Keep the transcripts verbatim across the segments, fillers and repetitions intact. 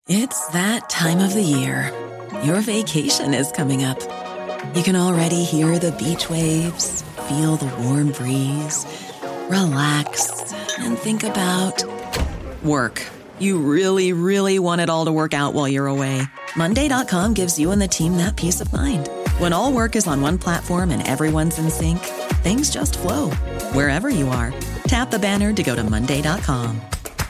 It's that time of the year. Your vacation is coming up. You can already hear the beach waves, feel the warm breeze, relax, and think about work. You really, really want it all to work out while you're away. Monday dot com gives you and the team that peace of mind. When all work is on one platform and everyone's in sync, things just flow. Wherever you are, tap the banner to go to Monday dot com.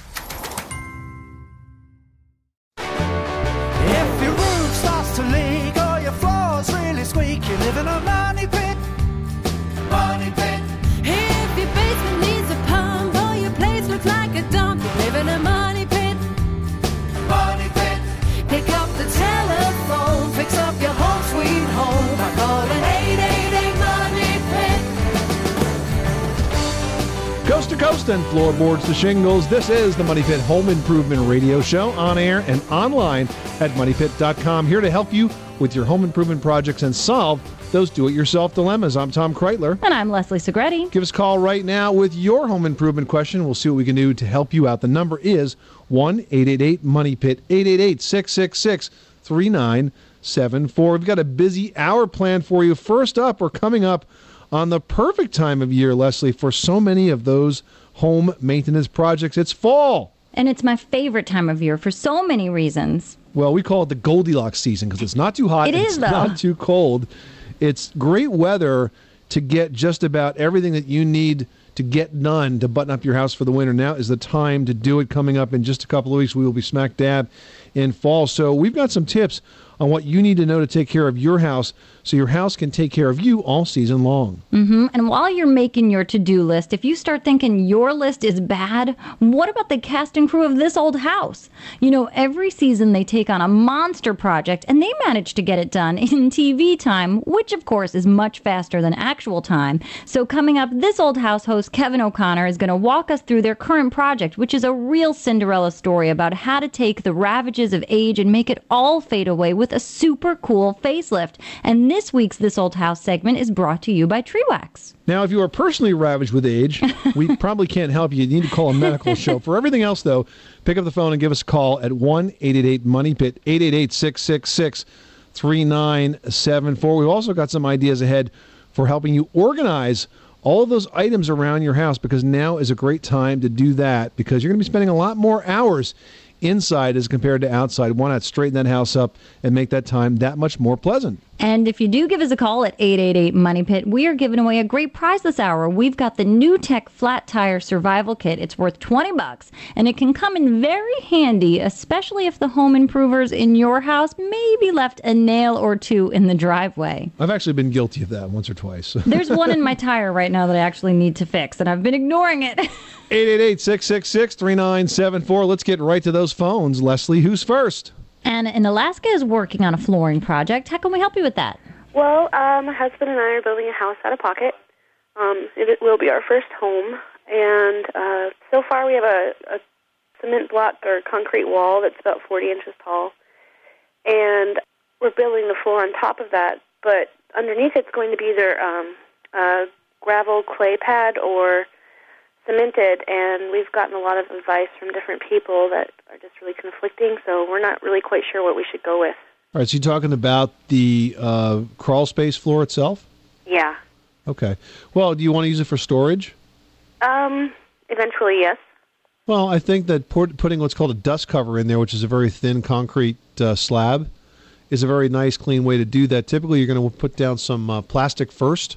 If your roof starts to leak or your floor's really squeak, you live in a money pit. Money pit. If your basement needs a pump or your place looks like a dump, you live in a money pit. Money pit. Pick up the telephone, fix up your home sweet home by calling eight eight eight money pit. Coast to coast and floorboards to shingles, this is the Money Pit Home Improvement Radio Show, on air and online at money pit dot com. Here to help you with your home improvement projects and solve those do-it-yourself dilemmas. I'm Tom Kreitler. And I'm Leslie Segretti. Give us a call right now with your home improvement question. We'll see what we can do to help you out. The number is one eight eight eight money pit, eight eight eight, six six six, three nine seven four. We've got a busy hour planned for you. First up, we're coming up on the perfect time of year, Leslie, for so many of those home maintenance projects. It's fall. And it's my favorite time of year for so many reasons. Well, we call it the Goldilocks season because it's not too hot It and is, it's though. not too cold. It's great weather to get just about everything that you need to get done to button up your house for the winter. Now is the time to do it. Coming up in just a couple of weeks, we will be smack dab in fall. So we've got some tips on what you need to know to take care of your house so your house can take care of you all season long. Mm-hmm. And while you're making your to-do list, if you start thinking your list is bad, what about the cast and crew of This Old House? You know, every season they take on a monster project, and they manage to get it done in T V time, which, of course, is much faster than actual time. So coming up, This Old House host Kevin O'Connor is going to walk us through their current project, which is a real Cinderella story about how to take the ravages of age and make it all fade away with a super cool facelift. And this week's This Old House segment is brought to you by Tree Wax. Now, if you are personally ravaged with age, we probably can't help you. You need to call a medical show. For everything else, though, pick up the phone and give us a call at one eight eight eight money pit, eight eight eight, six six six, three nine seven four. We've also got some ideas ahead for helping you organize all of those items around your house, because now is a great time to do that, because you're going to be spending a lot more hours inside as compared to outside. Why not straighten that house up and make that time that much more pleasant? And if you do give us a call at eight eight eight money pit, we are giving away a great prize this hour. We've got the new Tech Flat Tire Survival Kit. It's worth twenty bucks, and it can come in very handy, especially if the home improvers in your house maybe left a nail or two in the driveway. I've actually been guilty of that once or twice. There's one in my tire right now that I actually need to fix, and I've been ignoring it. eight eight eight, six six six, three nine seven four. Let's get right to those phones. Leslie, who's first? Anna in Alaska is working on a flooring project. How can we help you with that? Well, um, my husband and I are building a house out of pocket. Um, it, it will be our first home, and uh, so far we have a, a cement block or concrete wall that's about forty inches tall, and we're building the floor on top of that, but underneath it's going to be either um, a gravel clay pad or cemented, and we've gotten a lot of advice from different people that are just really conflicting, so we're not really quite sure what we should go with. All right, so you're talking about the uh, crawl space floor itself? Yeah. Okay. Well, do you want to use it for storage? Um, eventually, yes. Well, I think that put, putting what's called a dust cover in there, which is a very thin concrete uh, slab, is a very nice, clean way to do that. Typically, you're going to put down some uh, plastic first,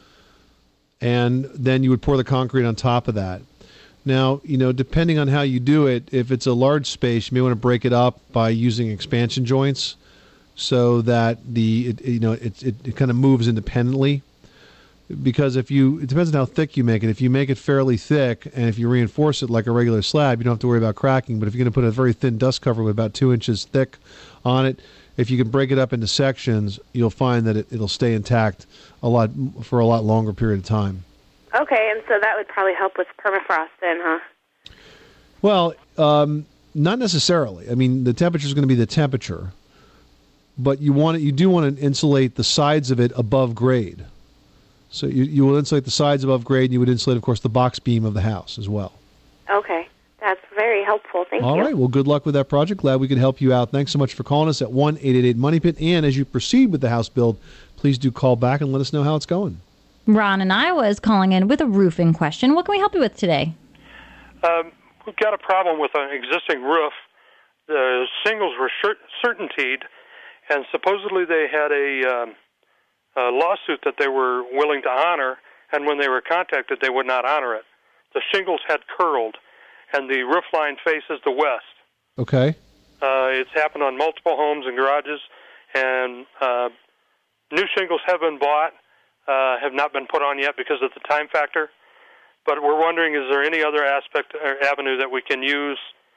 and then you would pour the concrete on top of that. Now, you know, depending on how you do it, if it's a large space, you may want to break it up by using expansion joints so that the it, you know it, it it kind of moves independently. Because if you, it depends on how thick you make it. If you make it fairly thick and if you reinforce it like a regular slab, you don't have to worry about cracking. But if you're going to put a very thin dust cover with about two inches thick on it, if you can break it up into sections, you'll find that it, it'll stay intact a lot for a lot longer period of time. Okay, and so that would probably help with permafrost then, huh? Well, um, not necessarily. I mean, the temperature is going to be the temperature, but you want it, you do want to insulate the sides of it above grade. So you, you will insulate the sides above grade, and you would insulate, of course, the box beam of the house as well. Okay. That's very helpful. Thank All you. All right. Well, good luck with that project. Glad we could help you out. Thanks so much for calling us at one eight eight eight money pit. And as you proceed with the house build, please do call back and let us know how it's going. Ron in Iowa is calling in with a roofing question. What can we help you with today? Um, we've got a problem with an existing roof. The shingles were certaintied, and supposedly they had a, um, a lawsuit that they were willing to honor, and when they were contacted, they would not honor it. The shingles had curled, and the roof line faces the west. Okay. Uh, it's happened on multiple homes and garages, and uh, new shingles have been bought, uh, have not been put on yet because of the time factor. But we're wondering, is there any other aspect or avenue that we can use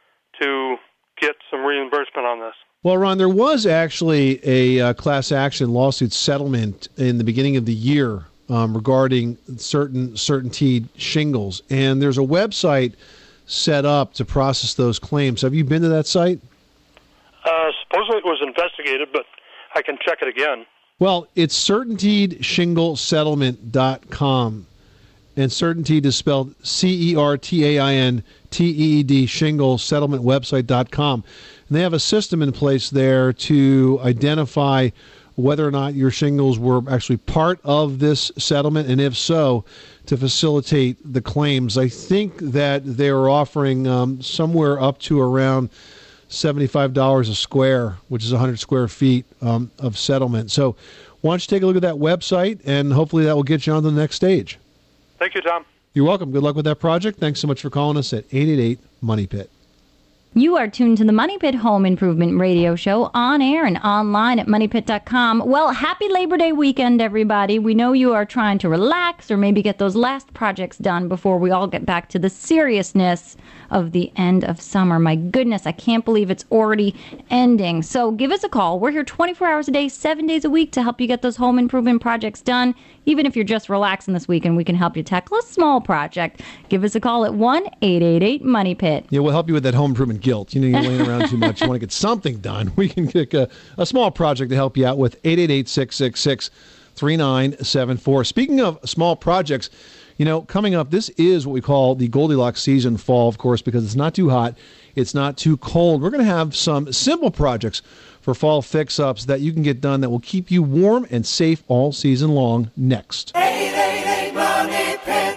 to get some reimbursement on this? Well, Ron, there was actually a uh, class action lawsuit settlement in the beginning of the year um, regarding certain certainteed shingles, and there's a website set up to process those claims. Have you been to that site? Uh, supposedly it was investigated, but I can check it again. Well, it's certainteed shingle settlement dot com. And Certainteed is spelled C E R T A I N T E E D, shingle settlement website dot com. And they have a system in place there to identify whether or not your shingles were actually part of this settlement, and if so, to facilitate the claims. I think that they were offering um, somewhere up to around seventy-five dollars a square, which is one hundred square feet um, of settlement. So why don't you take a look at that website, and hopefully that will get you on to the next stage. Thank you, Tom. You're welcome. Good luck with that project. Thanks so much for calling us at eight eight eight money pit. You are tuned to the Money Pit Home Improvement Radio Show on air and online at money pit dot com. Well, happy Labor Day weekend, everybody. We know you are trying to relax or maybe get those last projects done before we all get back to the seriousness of the end of summer. My goodness, I can't believe it's already ending. So give us a call. We're here twenty-four hours a day, seven days a week to help you get those home improvement projects done. Even if you're just relaxing this weekend, we can help you tackle a small project. Give us a call at one eight eight eight money pit. Yeah, we'll help you with that home improvement guilt. You know, you're laying around too much. You want to get something done. We can get a, a small project to help you out with eight eight eight, six six six, three nine seven four. Speaking of small projects, you know, coming up, this is what we call the Goldilocks season, fall, of course, because it's not too hot, it's not too cold. We're going to have some simple projects for fall fix-ups that you can get done that will keep you warm and safe all season long next. eight eight eight money pit.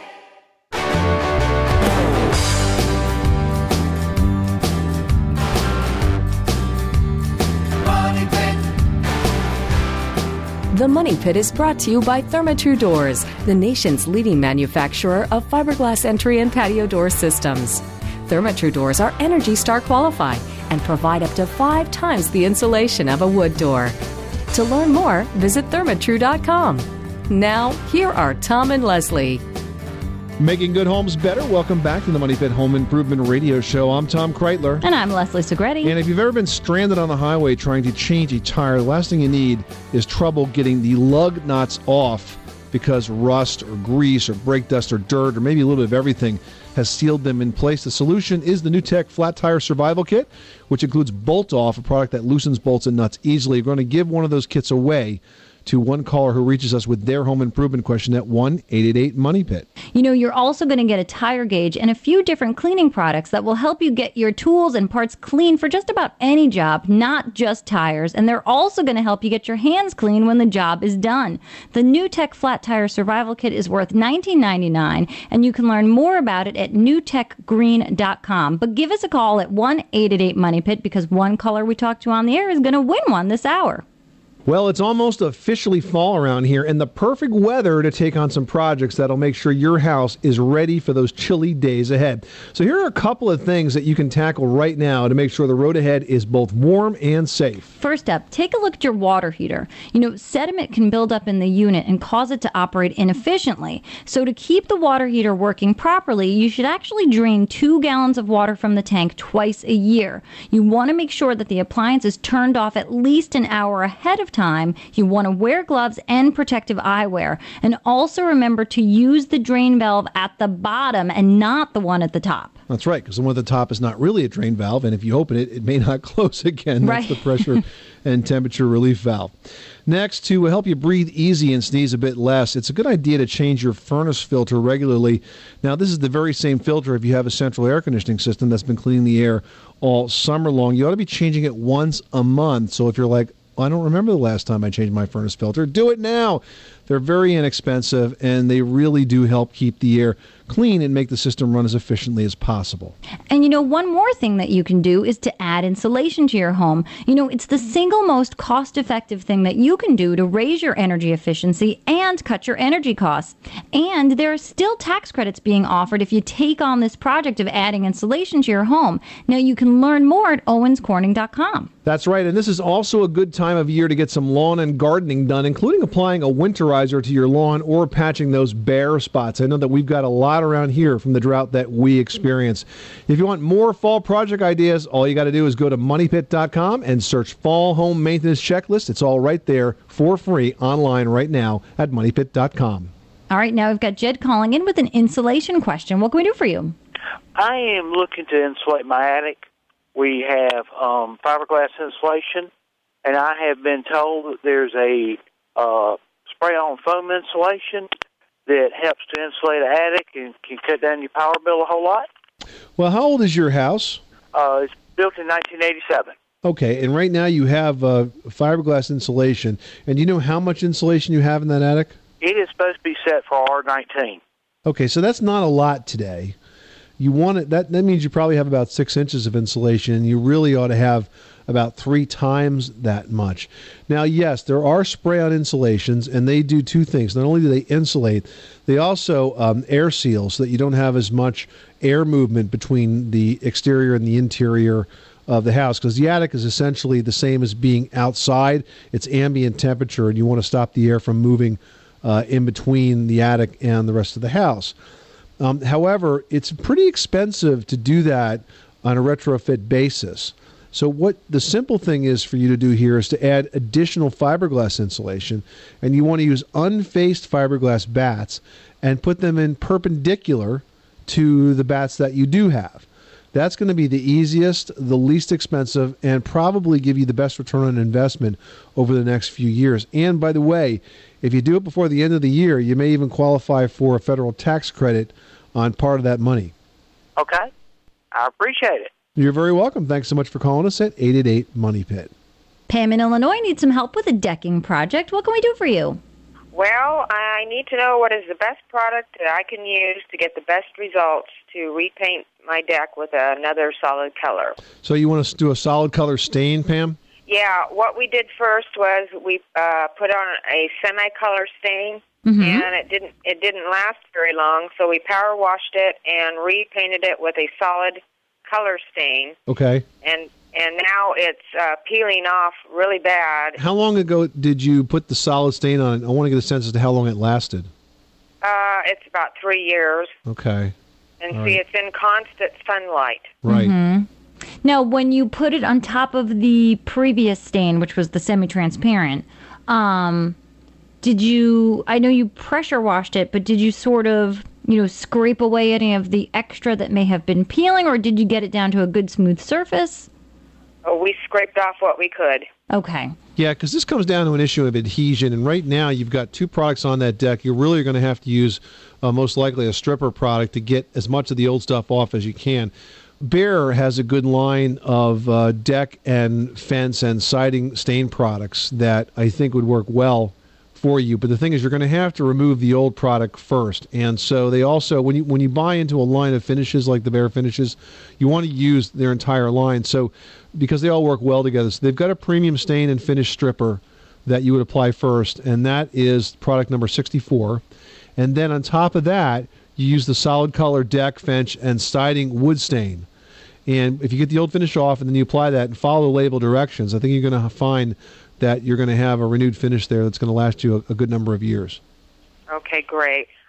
Money Pit. The Money Pit is brought to you by Therma-Tru Doors, the nation's leading manufacturer of fiberglass entry and patio door systems. Therma-Tru Doors are Energy Star qualified and provide up to five times the insulation of a wood door. To learn more, visit thermatru dot com. Now, here are Tom and Leslie. Making good homes better. Welcome back to the Money Pit Home Improvement Radio Show. I'm Tom Kreitler. And I'm Leslie Segretti. And if you've ever been stranded on the highway trying to change a tire, the last thing you need is trouble getting the lug nuts off because rust or grease or brake dust or dirt or maybe a little bit of everything has sealed them in place. The solution is the NewTek Flat Tire Survival Kit, which includes Bolt Off, a product that loosens bolts and nuts easily. We're going to give one of those kits away to one caller who reaches us with their home improvement question at one eight eight eight money pit. You know, you're also going to get a tire gauge and a few different cleaning products that will help you get your tools and parts clean for just about any job, not just tires. And they're also going to help you get your hands clean when the job is done. The NewTek Flat Tire Survival Kit is worth nineteen ninety-nine dollars, and you can learn more about it at new tech green dot com. But give us a call at one eight eight eight money pit because one caller we talk to on the air is going to win one this hour. Well, it's almost officially fall around here, and the perfect weather to take on some projects that'll make sure your house is ready for those chilly days ahead. So here are a couple of things that you can tackle right now to make sure the road ahead is both warm and safe. First up, take a look at your water heater. You know, sediment can build up in the unit and cause it to operate inefficiently. So to keep the water heater working properly, you should actually drain two gallons of water from the tank twice a year. You want to make sure that the appliance is turned off at least an hour ahead of time time, you want to wear gloves and protective eyewear. And also remember to use the drain valve at the bottom and not the one at the top. That's right, because the one at the top is not really a drain valve, and if you open it, it may not close again. That's Right. the pressure and temperature relief valve. Next, to help you breathe easy and sneeze a bit less, it's a good idea to change your furnace filter regularly. Now, this is the very same filter if you have a central air conditioning system that's been cleaning the air all summer long. You ought to be changing it once a month. So if you're like, I don't remember the last time I changed my furnace filter, do it now. They're very inexpensive, and they really do help keep the air clean and make the system run as efficiently as possible. And you know, one more thing that you can do is to add insulation to your home. You know, it's the single most cost-effective thing that you can do to raise your energy efficiency and cut your energy costs. And there are still tax credits being offered if you take on this project of adding insulation to your home. Now, you can learn more at owens corning dot com. That's right, and this is also a good time of year to get some lawn and gardening done, including applying a winterizer to your lawn or patching those bare spots. I know that we've got a lot around here from the drought that we experience. If you want more fall project ideas, all you got to do is go to money pit dot com and search Fall Home Maintenance Checklist. It's all right there for free online right now at money pit dot com. All right, now we've got Jed calling in with an insulation question. What can we do for you? I am looking to insulate my attic. We have um, fiberglass insulation, and I have been told that there's a uh, spray-on foam insulation that helps to insulate an attic and can cut down your power bill a whole lot. Well, how old is your house? Uh, it's built in nineteen eighty-seven. Okay, and right now you have uh, fiberglass insulation, and do you know how much insulation you have in that attic? It is supposed to be set for R nineteen. Okay, so that's not a lot today. You want it, that, that means you probably have about six inches of insulation, and you really ought to have about three times that much. Now, yes, there are spray-on insulations, and they do two things. Not only do they insulate, they also um, air seal so that you don't have as much air movement between the exterior and the interior of the house, because the attic is essentially the same as being outside. It's ambient temperature, and you want to stop the air from moving uh, in between the attic and the rest of the house. Um, however, it's pretty expensive to do that on a retrofit basis. So what the simple thing is for you to do here is to add additional fiberglass insulation, and you want to use unfaced fiberglass bats and put them in perpendicular to the bats that you do have. That's going to be the easiest, the least expensive, and probably give you the best return on investment over the next few years. And by the way, if you do it before the end of the year, you may even qualify for a federal tax credit on part of that money. Okay. I appreciate it. You're very welcome. Thanks so much for calling us at eight eight eight, money pit. Pam in Illinois needs some help with a decking project. What can we do for you? Well, I need to know what is the best product that I can use to get the best results to repaint my deck with another solid color. So you want to do a solid color stain, Pam? Yeah, what we did first was we uh, put on a semi-color stain, Mm-hmm. and it didn't it didn't last very long, so we power washed it and repainted it with a solid color stain. Okay. And and now it's uh, peeling off really bad. How long ago did you put the solid stain on it? I want to get a sense as to how long it lasted. Uh, it's about three years. Okay. And All see, right. it's in constant sunlight. Right. Mm-hmm. Now, when you put it on top of the previous stain, which was the semi-transparent, um, did you, I know you pressure washed it, but did you sort of, you know, scrape away any of the extra that may have been peeling, or did you get it down to a good smooth surface? Oh, we scraped off what we could. Okay. Yeah, because this comes down to an issue of adhesion, and right now you've got two products on that deck. You really are going to have to use uh, most likely a stripper product to get as much of the old stuff off as you can. Behr has a good line of uh, deck and fence and siding stain products that I think would work well for you. But the thing is, you're going to have to remove the old product first. And so they also, when you when you buy into a line of finishes like the Behr finishes, you want to use their entire line. So because they all work well together. So they've got a premium stain and finish stripper that you would apply first, and that is product number sixty-four. And then on top of that, you use the solid color deck, fence, and siding wood stain. And if you get the old finish off and then you apply that and follow the label directions, I think you're going to find that you're going to have a renewed finish there that's going to last you a, a good number of years. Okay, great.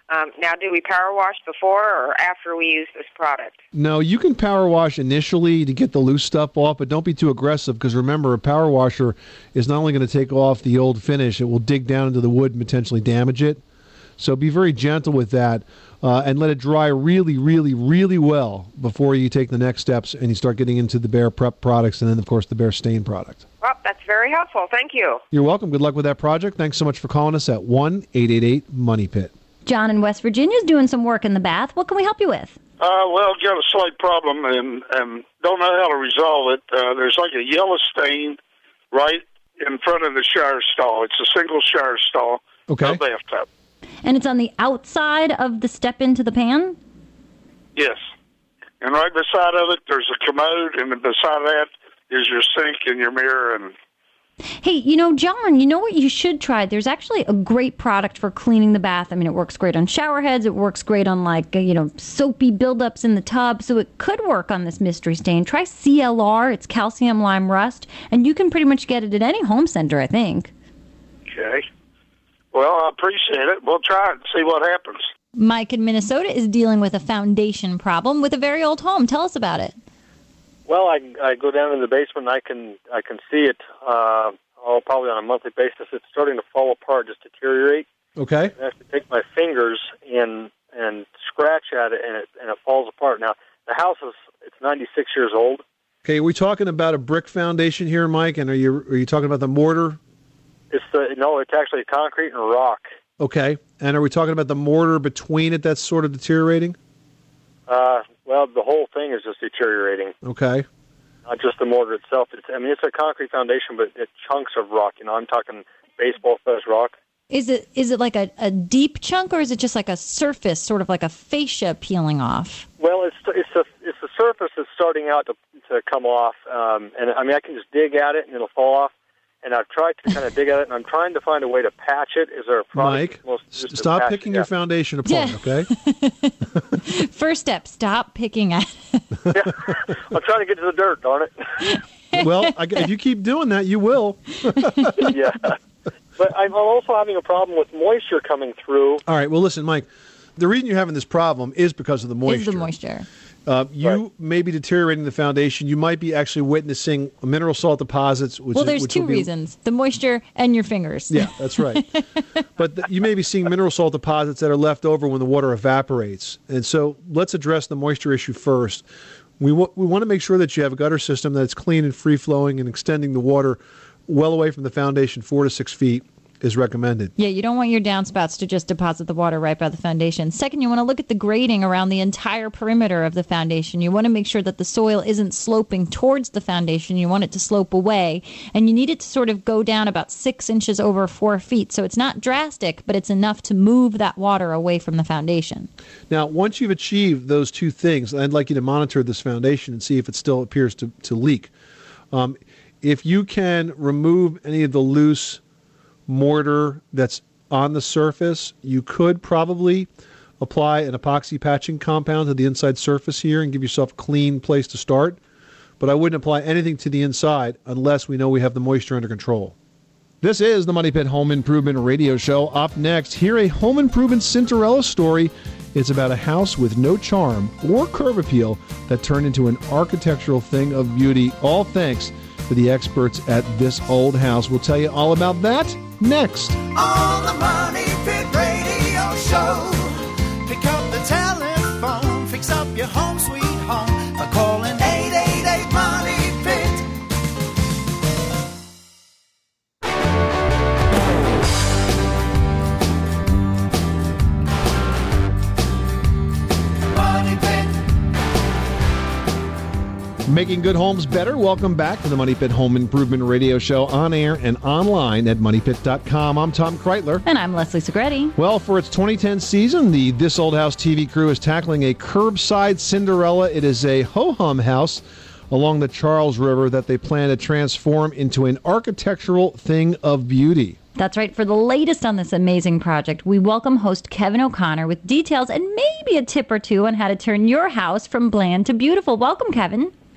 Um, now, do we power wash before or after we use this product? No, you can power wash initially to get the loose stuff off, but don't be too aggressive because remember, a power washer is not only going to take off the old finish, it will dig down into the wood and potentially damage it. So be very gentle with that uh, and let it dry really, really, really well before you take the next steps and you start getting into the Bear Prep products and then, of course, the Bear Stain product. Well, that's very helpful. Thank you. You're welcome. Good luck with that project. Thanks so much for calling us at one eight eight eight money pit. John in West Virginia is doing some work in the bath. What can we help you with? Uh, well, got a slight problem and, and don't know how to resolve it. Uh, there's like a yellow stain right in front of the shower stall. It's a single shower stall, okay. No bathtub. And it's on the outside of the step into the pan? Yes. And right beside of it, there's a commode, and beside that is your sink and your mirror. And Hey, you know, John, you know what you should try? There's actually a great product for cleaning the bath. I mean, it works great on shower heads. It works great on, like, you know, soapy buildups in the tub. So it could work on this mystery stain. Try C L R. It's calcium lime rust. And you can pretty much get it at any home center, I think. Okay. Well, I appreciate it. We'll try it and see what happens. Mike in Minnesota is dealing with a foundation problem with a very old home. Tell us about it. Well, I, I go down in the basement and I can I can see it uh, all probably on a monthly basis. It's starting to fall apart, just deteriorate. Okay. I have to take my fingers and and scratch at it, and it and it falls apart. Now the house is it's ninety-six years old. Okay, are we talking about a brick foundation here, Mike? And are you are you talking about the mortar? It's the no, it's actually concrete and rock. Okay, and are we talking about the mortar between it that's sort of deteriorating? Uh, well, the whole thing is just deteriorating. Okay. Not just the mortar itself. It's, I mean, it's a concrete foundation, but it's chunks of rock. You know, I'm talking baseball-sized rock. Is it is it like a, a deep chunk, or is it just like a surface, sort of like a fascia peeling off? Well, it's it's the it's the surface that's starting out to to come off, um, and I mean, I can just dig at it and it'll fall off. And I've tried to kind of dig at it, and I'm trying to find a way to patch it. Is there a product? Mike, st- stop picking your foundation apart, Yeah. okay? First step, stop picking at it. Yeah. I'm trying to get to the dirt, darn it. Well, I, if you keep doing that, you will. Yeah. But I'm also having a problem with moisture coming through. All right, well, listen, Mike, the reason you're having this problem is because of the moisture. Is the moisture. Uh, you may be deteriorating the foundation. You might be actually witnessing mineral salt deposits. Which well, is, there's which two will be, reasons: the moisture and your fingers. Yeah, that's right. But th- you may be seeing mineral salt deposits that are left over when the water evaporates. And so let's address the moisture issue first. We, w- we want to make sure that you have a gutter system that's clean and free-flowing and extending the water well away from the foundation, four to six feet. Is recommended. Yeah, you don't want your downspouts to just deposit the water right by the foundation. Second, you want to look at the grading around the entire perimeter of the foundation. You want to make sure that the soil isn't sloping towards the foundation. You want it to slope away, and you need it to sort of go down about six inches over four feet. So it's not drastic, but it's enough to move that water away from the foundation. Now, once you've achieved those two things, I'd like you to monitor this foundation and see if it still appears to, to leak. Um, if you can remove any of the loose mortar that's on the surface, you could probably apply an epoxy patching compound to the inside surface here and give yourself a clean place to start. But I wouldn't apply anything to the inside unless we know we have the moisture under control. This is the Money Pit Home Improvement Radio Show. Up next, hear a home improvement Cinderella story. It's about a house with no charm or curb appeal that turned into an architectural thing of beauty, all thanks to the experts at This Old House. We'll tell you all about that next. On the Money Pit Radio Show. Pick up the telephone, fix up your home sweet home by calling eight eight eight money pit. Money Pit. Making good homes better. Welcome back to the Money Pit Home Improvement Radio Show, on air and online at money pit dot com. I'm Tom Kreitler. And I'm Leslie Segretti. Well, for its twenty ten season, the This Old House T V crew is tackling a curbside Cinderella. It is a ho-hum house along the Charles River that they plan to transform into an architectural thing of beauty. That's right. For the latest on this amazing project, we welcome host Kevin O'Connor with details and maybe a tip or two on how to turn your house from bland to beautiful. Welcome, Kevin.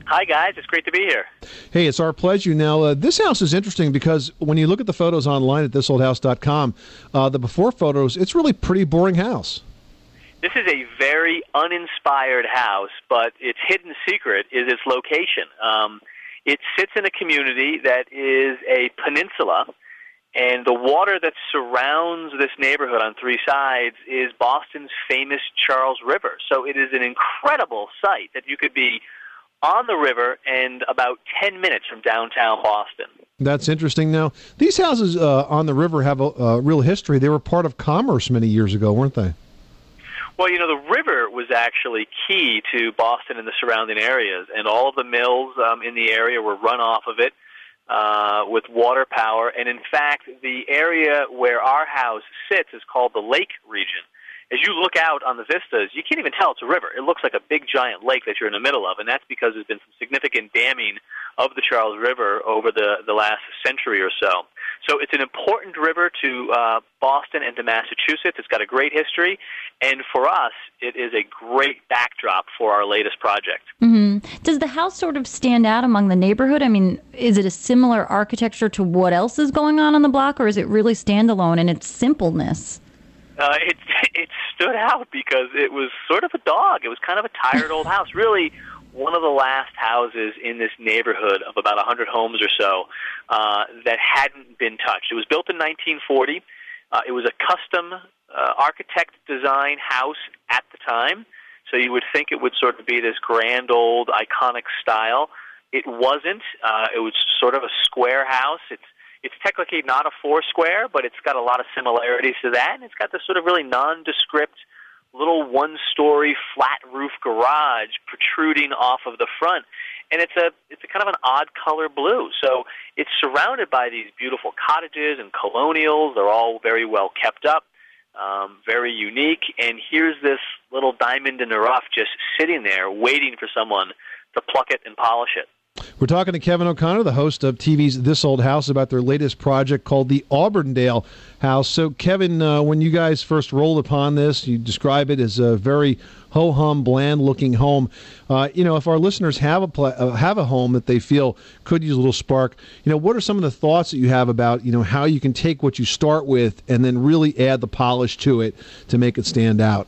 Hi, guys. It's great to be here. Hey, it's our pleasure. Now, uh, this house is interesting because when you look at the photos online at this old house dot com, uh, the before photos, it's really a pretty boring house. This is a very uninspired house, but its hidden secret is its location. Um, it sits in a community that is a peninsula, and the water that surrounds this neighborhood on three sides is Boston's famous Charles River. So it is an incredible site that you could be on the river and about ten minutes from downtown Boston. That's interesting. Now, these houses uh, on the river have a, a real history. They were part of commerce many years ago, weren't they? Well, you know, the river was actually key to Boston and the surrounding areas, and all of the mills um, in the area were run off of it uh, with water power. And in fact, the area where our house sits is called the Lake Region. As you look out on the vistas, you can't even tell it's a river. It looks like a big giant lake that you're in the middle of, and that's because there's been some significant damming of the Charles River over the, the last century or so. So it's an important river to uh, Boston and to Massachusetts. It's got a great history, and for us, it is a great backdrop for our latest project. Mm-hmm. Does the house sort of stand out among the neighborhood? I mean, is it a similar architecture to what else is going on on the block, or is it really standalone in its simpleness? Uh, it it stood out because it was sort of a dog. It was kind of a tired old house. Really, one of the last houses in this neighborhood of about one hundred homes or so uh, that hadn't been touched. It was built in nineteen forty. Uh, it was a custom uh, architect design house at the time, so you would think it would sort of be this grand old iconic style. It wasn't. Uh, it was sort of a square house. It's It's technically not a four-square, but it's got a lot of similarities to that, and it's got this sort of really nondescript little one-story flat-roof garage protruding off of the front, and it's a it's a kind of an odd color blue. So it's surrounded by these beautiful cottages and colonials. They're all very well kept up, um, very unique, and here's this little diamond in the rough just sitting there waiting for someone to pluck it and polish it. We're talking to Kevin O'Connor, the host of T V's This Old House, about their latest project called the Auburndale House. So, Kevin, uh, when you guys first rolled upon this, you describe it as a very ho-hum, bland-looking home. Uh, you know, if our listeners have a pla- uh, have a home that they feel could use a little spark, you know, what are some of the thoughts that you have about, you know, how you can take what you start with and then really add the polish to it to make it stand out?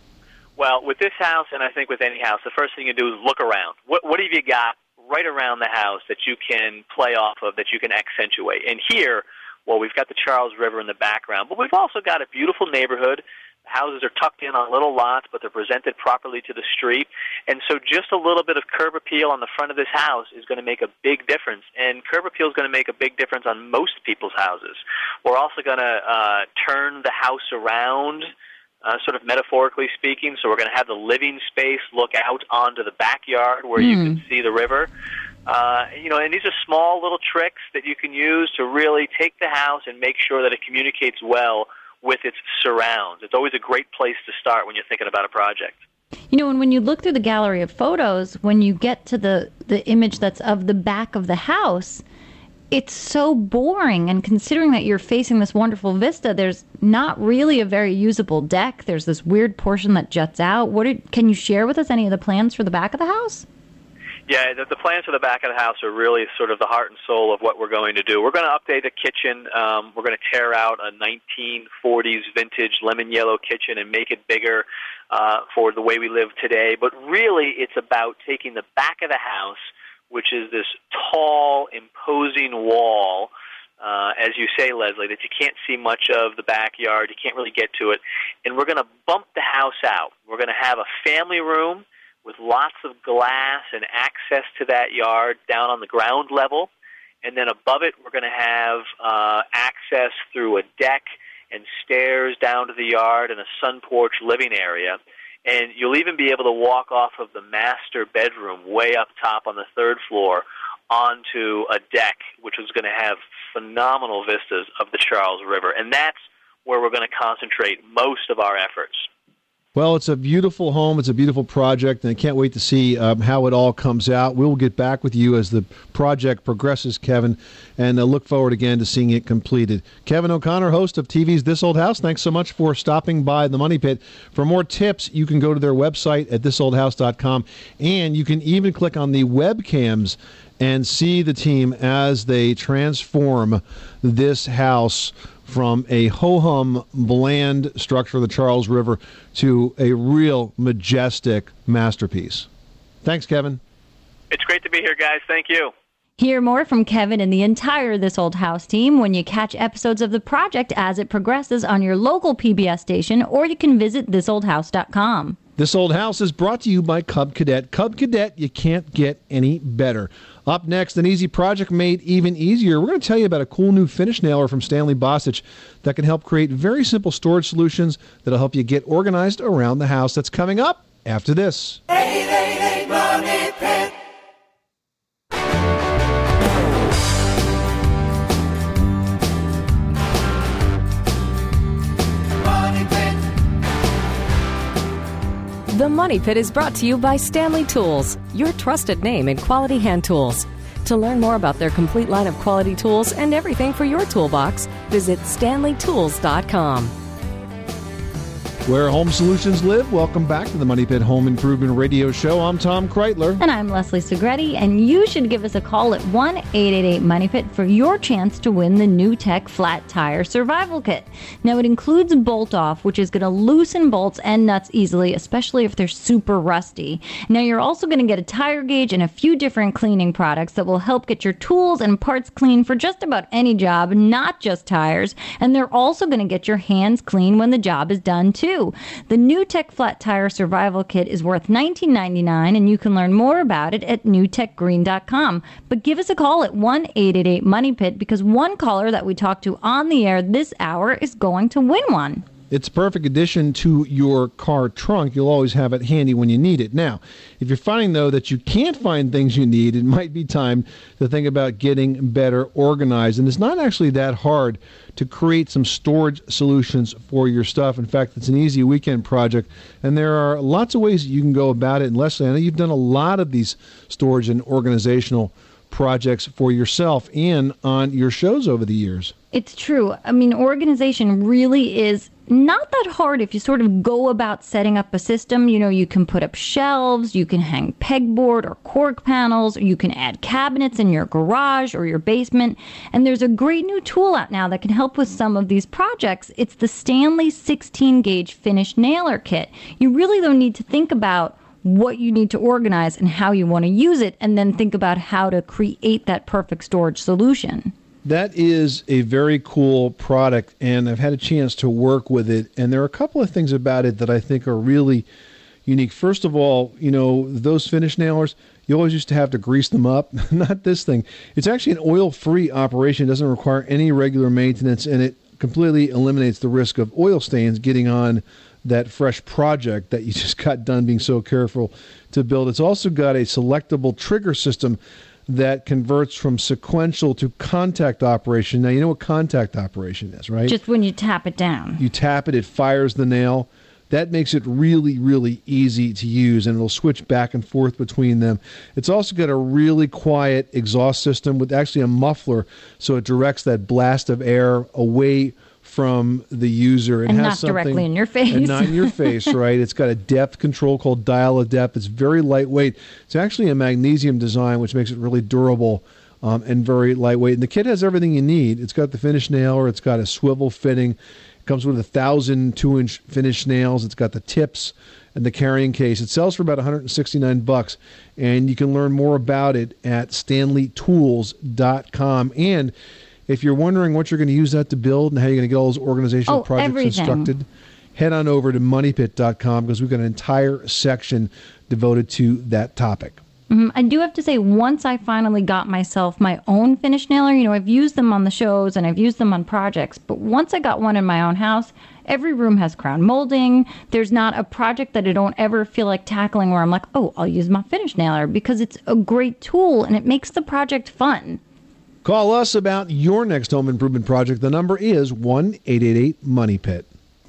Well, with this house, and I think with any house, the first thing you do is look around. What, what have you got right around the house that you can play off of, that you can accentuate? And here, well, we've got the Charles River in the background, but we've also got a beautiful neighborhood. The houses are tucked in on little lots, but they're presented properly to the street. And so just a little bit of curb appeal on the front of this house is going to make a big difference. And curb appeal is going to make a big difference on most people's houses. We're also going to uh, turn the house around, Uh, sort of metaphorically speaking, so we're going to have the living space look out onto the backyard where mm. you can see the river. Uh, you know, and these are small little tricks that you can use to really take the house and make sure that it communicates well with its surrounds. It's always a great place to start when you're thinking about a project. You know, and when you look through the gallery of photos, when you get to the, the image that's of the back of the house, it's so boring, and considering that you're facing this wonderful vista, there's not really a very usable deck. There's this weird portion that juts out. What are, can you share with us any of the plans for the back of the house? Yeah, the, the plans for the back of the house are really sort of the heart and soul of what we're going to do. We're going to update the kitchen. Um, we're going to tear out a nineteen forties vintage lemon yellow kitchen and make it bigger uh, for the way we live today. But really, it's about taking the back of the house, which is this tall, imposing wall, uh, as you say, Leslie, that you can't see much of the backyard. You can't really get to it. And we're going to bump the house out. We're going to have a family room with lots of glass and access to that yard down on the ground level. And then above it, we're going to have uh, access through a deck and stairs down to the yard and a sun porch living area. And you'll even be able to walk off of the master bedroom way up top on the third floor onto a deck, which is going to have phenomenal vistas of the Charles River. And that's where we're going to concentrate most of our efforts. Well, it's a beautiful home. It's a beautiful project, and I can't wait to see um, how it all comes out. We will get back with you as the project progresses, Kevin, and uh, look forward again to seeing it completed. Kevin O'Connor, host of T V's This Old House, thanks so much for stopping by the Money Pit. For more tips, you can go to their website at this old house dot com, and you can even click on the webcams and see the team as they transform this house from a ho-hum, bland structure of the Charles River to a real majestic masterpiece. Thanks, Kevin. It's great to be here, guys. Thank you. Hear more from Kevin and the entire This Old House team when you catch episodes of the project as it progresses on your local P B S station, or you can visit this old house dot com. This Old House is brought to you by Cub Cadet. Cub Cadet, you can't get any better. Up next, an easy project made even easier. We're going to tell you about a cool new finish nailer from Stanley Bosich that can help create very simple storage solutions that'll help you get organized around the house. That's coming up after this. eight eight eight Money Pit. The Money Pit is brought to you by Stanley Tools, your trusted name in quality hand tools. To learn more about their complete line of quality tools and everything for your toolbox, visit stanley tools dot com. Where home solutions live, welcome back to the Money Pit Home Improvement Radio Show. I'm Tom Kreitler. And I'm Leslie Segretti, and you should give us a call at one eight eight eight Money Pit for your chance to win the New Tech Flat Tire Survival Kit. Now, it includes bolt-off, which is going to loosen bolts and nuts easily, especially if they're super rusty. Now, you're also going to get a tire gauge and a few different cleaning products that will help get your tools and parts clean for just about any job, not just tires. And they're also going to get your hands clean when the job is done, too. The New Tech Flat Tire Survival Kit is worth nineteen ninety-nine dollars, and you can learn more about it at new tech green dot com. But give us a call at one eight eight eight Money Pit, because one caller that we talk to on the air this hour is going to win one. It's a perfect addition to your car trunk. You'll always have it handy when you need it. Now, if you're finding, though, that you can't find things you need, it might be time to think about getting better organized. And it's not actually that hard to create some storage solutions for your stuff. In fact, it's an easy weekend project, and there are lots of ways that you can go about it. And Leslie, I know you've done a lot of these storage and organizational projects for yourself and on your shows over the years. It's true. I mean, organization really is not that hard if you sort of go about setting up a system. You know, you can put up shelves, you can hang pegboard or cork panels, or you can add cabinets in your garage or your basement. And there's a great new tool out now that can help with some of these projects. It's the Stanley sixteen gauge Finish Nailer Kit. You really don't need to think about what you need to organize and how you want to use it, and then think about how to create that perfect storage solution. That is a very cool product, and I've had a chance to work with it, and there are a couple of things about it that I think are really unique. First of all, you know, those finish nailers, you always used to have to grease them up. Not this thing. It's actually an oil-free operation. It doesn't require any regular maintenance, and it completely eliminates the risk of oil stains getting on that fresh project that you just got done being so careful to build. It's also got a selectable trigger system that converts from sequential to contact operation. Now, you know what contact operation is, right? Just when you tap it down. You tap it, it fires the nail. That makes it really, really easy to use, and it'll switch back and forth between them. It's also got a really quiet exhaust system with actually a muffler, so it directs that blast of air away from the user. It and has not directly in your face. And not in your face, right? It's got a depth control called dial of depth. It's very lightweight. It's actually a magnesium design, which makes it really durable um, and very lightweight. And the kit has everything you need. It's got the finish nailer. It's got a swivel fitting. It comes with a thousand two-inch finish nails. It's got the tips and the carrying case. It sells for about one hundred sixty-nine bucks, and you can learn more about it at stanley tools dot com. And if you're wondering what you're going to use that to build and how you're going to get all those organizational oh, projects everything. instructed, head on over to money pit dot com, because we've got an entire section devoted to that topic. Mm-hmm. I do have to say, once I finally got myself my own finish nailer, you know, I've used them on the shows and I've used them on projects, but once I got one in my own house, every room has crown molding. There's not a project that I don't ever feel like tackling where I'm like, oh, I'll use my finish nailer, because it's a great tool and it makes the project fun. Call us about your next home improvement project. The number is one eight eight eight Money Pit.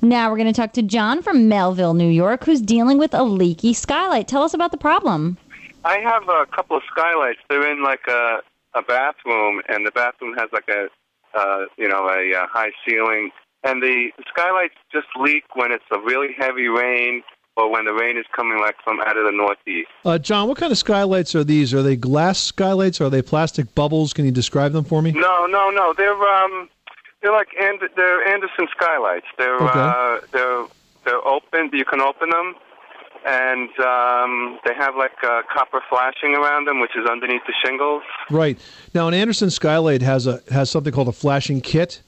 Now we're going to talk to John from Melville, New York, who's dealing with a leaky skylight. Tell us about the problem. I have a couple of skylights. They're in like a a bathroom, and the bathroom has like a uh, you know a, a high ceiling, and the skylights just leak when it's a really heavy rain or when the rain is coming like from out of the northeast. Uh, John, what kind of skylights are these? Are they glass skylights? Are they plastic bubbles? Can you describe them for me? No, no, no. They're um they're like and they're Anderson skylights. They're Okay. uh, they're they're open. You can open them. And um, they have like uh, copper flashing around them, which is underneath the shingles. Right. Now, an Anderson skylight has a has something called a flashing kit,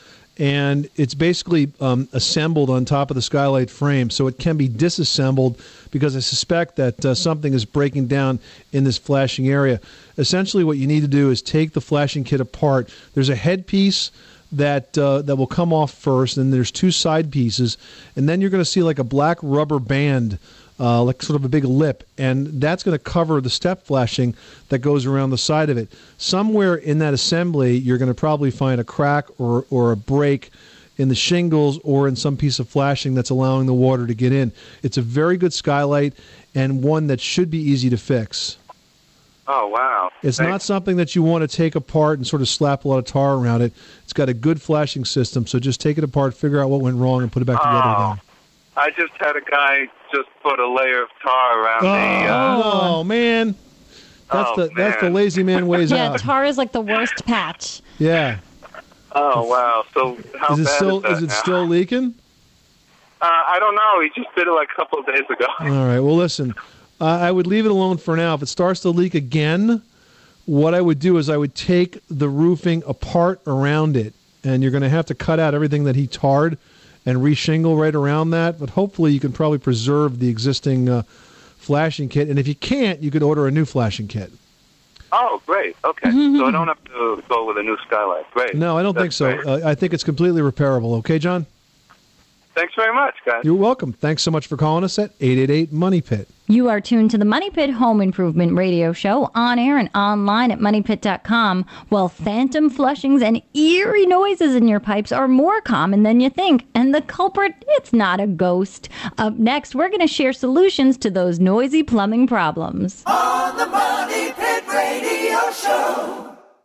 and it's basically um, assembled on top of the skylight frame, so it can be disassembled because I suspect that uh, something is breaking down in this flashing area. Essentially, what you need to do is take the flashing kit apart. There's a headpiece that uh, that will come off first, and there's two side pieces, and then you're going to see like a black rubber band, uh, like sort of a big lip, and that's going to cover the step flashing that goes around the side of it. Somewhere in that assembly, you're going to probably find a crack or, or a break in the shingles or in some piece of flashing that's allowing the water to get in. It's a very good skylight and one that should be easy to fix. Oh, wow. It's Thanks. not something that you want to take apart and sort of slap a lot of tar around it. It's got a good flashing system, so just take it apart, figure out what went wrong, and put it back together Oh. again. I just had a guy just put a layer of tar around the... Uh, Oh, man. That's Oh, the that's the man. lazy man ways Yeah, out. tar is like the worst patch. Yeah. oh, wow. So how Is it bad still is that is it now? still leaking? Uh, I don't know. He just did it like a couple of days ago. All right. Well, listen, uh, I would leave it alone for now. If it starts to leak again, what I would do is I would take the roofing apart around it, and you're going to have to cut out everything that he tarred and reshingle right around that. But hopefully you can probably preserve the existing uh, flashing kit. And if you can't, you could order a new flashing kit. Oh, great. Okay. So I don't have to go with a new skylight. Great. No, I don't think That's so. great. Uh, I think it's completely repairable. Okay, John? Thanks very much, guys. You're welcome. Thanks so much for calling us at eight eight eight money pit. You are tuned to the Money Pit Home Improvement Radio Show on air and online at money pit dot com. Well, phantom flushings and eerie noises in your pipes are more common than you think. And the culprit, it's not a ghost. Up next, we're going to share solutions to those noisy plumbing problems. On the Money Pit Radio Show.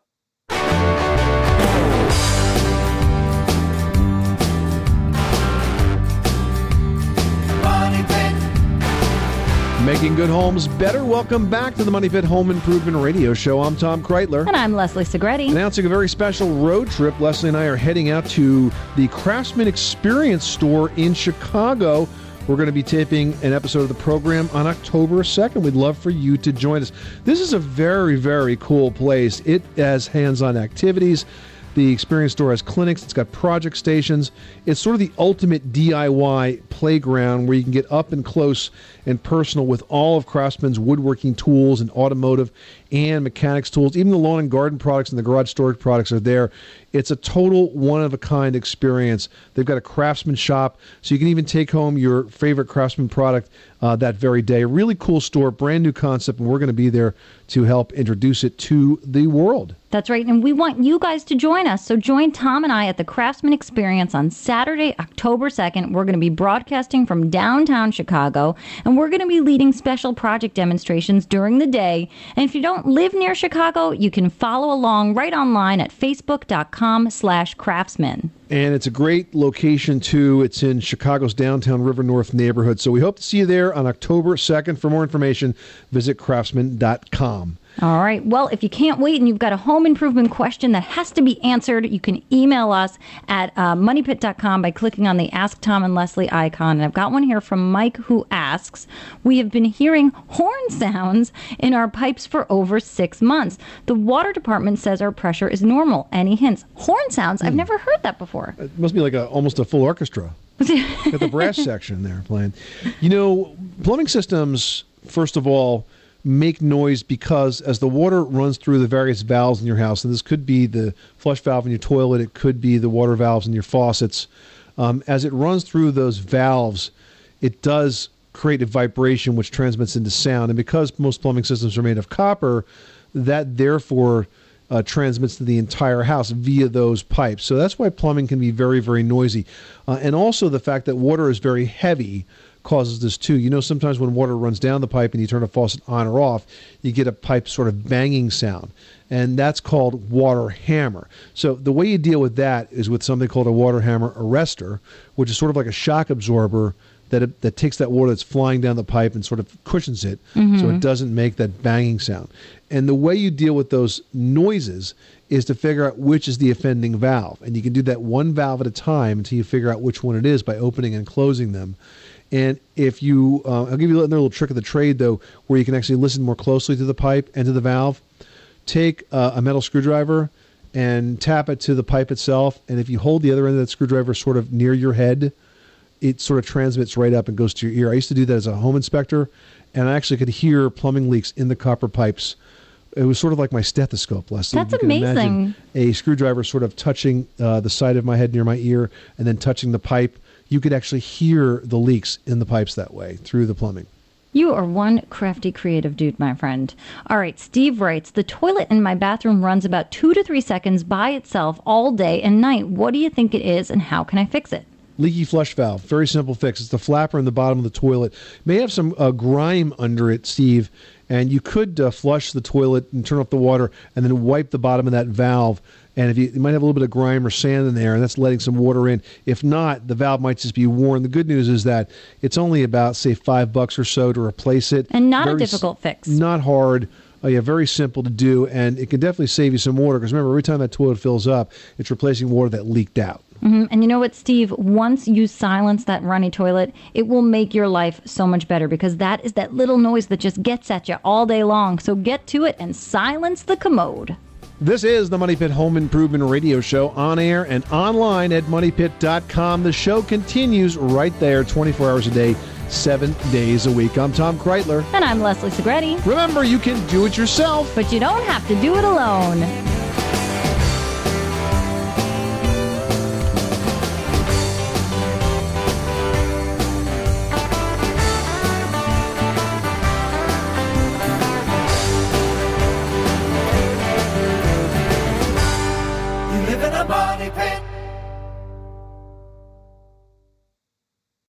Money Pit. Making good homes better. Welcome back to the Money Pit Home Improvement Radio Show. I'm Tom Kreitler. And I'm Leslie Segretti. Announcing a very special road trip. Leslie and I are heading out to the Craftsman Experience store in Chicago. We're going to be taping an episode of the program on October second. We'd love for you to join us. This is a very, very cool place. It has hands-on activities. The Experience store has clinics. It's got project stations. It's sort of the ultimate D I Y playground where you can get up and close and personal with all of Craftsman's woodworking tools and automotive and mechanics tools. Even the lawn and garden products and the garage storage products are there. It's a total one-of-a-kind experience. They've got a Craftsman shop, so you can even take home your favorite Craftsman product uh, that very day. A really cool store, brand new concept, and we're going to be there to help introduce it to the world. That's right, and we want you guys to join us. So join Tom and I at the Craftsman Experience on Saturday, October second. We're going to be broadcasting from downtown Chicago, and we're going to be leading special project demonstrations during the day. And if you don't live near Chicago, you can follow along right online at facebook.com slash craftsman. And it's a great location, too. It's in Chicago's downtown River North neighborhood. So we hope to see you there on October second. For more information, visit craftsman dot com. All right. Well, if you can't wait and you've got a home improvement question that has to be answered, you can email us at uh, money pit dot com by clicking on the Ask Tom and Leslie icon. And I've got one here from Mike who asks, we have been hearing horn sounds in our pipes for over six months. The water department says our pressure is normal. Any hints? Horn sounds? I've never heard that before. It must be like a almost a full orchestra. Got the brass section there playing. You know, plumbing systems, first of all, make noise because as the water runs through the various valves in your house, and this could be the flush valve in your toilet, it could be the water valves in your faucets, um, as it runs through those valves, it does create a vibration which transmits into sound. And because most plumbing systems are made of copper, that therefore uh, transmits to the entire house via those pipes. So that's why plumbing can be very, very noisy. Uh, and also the fact that water is very heavy causes this too. You know, sometimes when water runs down the pipe and you turn a faucet on or off, you get a pipe sort of banging sound. And that's called water hammer. So the way you deal with that is with something called a water hammer arrestor, which is sort of like a shock absorber that it, that takes that water that's flying down the pipe and sort of cushions it Mm-hmm. so it doesn't make that banging sound. And the way you deal with those noises is to figure out which is the offending valve. And you can do that one valve at a time until you figure out which one it is by opening and closing them. And if you, uh, I'll give you another little trick of the trade, though, where you can actually listen more closely to the pipe and to the valve. Take uh, a metal screwdriver and tap it to the pipe itself. And if you hold the other end of that screwdriver sort of near your head, it sort of transmits right up and goes to your ear. I used to do that as a home inspector, and I actually could hear plumbing leaks in the copper pipes. It was sort of like my stethoscope, Leslie. That's you can amazing. Imagine a screwdriver sort of touching uh, the side of my head near my ear and then touching the pipe. You could actually hear the leaks in the pipes that way through the plumbing. You are one crafty, creative dude, my friend. All right, Steve writes, the toilet in my bathroom runs about two to three seconds by itself all day and night. What do you think it is, and how can I fix it? Leaky flush valve. Very simple fix. It's the flapper in the bottom of the toilet. May have some uh, grime under it, Steve, and you could uh, flush the toilet and turn off the water and then wipe the bottom of that valve. And if you, you might have a little bit of grime or sand in there, and that's letting some water in. If not, the valve might just be worn. The good news is that it's only about, say, five bucks or so to replace it. And not Very a difficult s- fix. Not hard. Oh, yeah, very simple to do, and it can definitely save you some water. Because remember, every time that toilet fills up, it's replacing water that leaked out. hmm And you know what, Steve? Once you silence that runny toilet, it will make your life so much better, because that is that little noise that just gets at you all day long. So get to it and silence the commode. This is the Money Pit Home Improvement Radio Show, on air and online at money pit dot com. The show continues right there, twenty-four hours a day, seven days a week. I'm Tom Kreitler. And I'm Leslie Segretti. Remember, you can do it yourself, but you don't have to do it alone. You live in a money pit.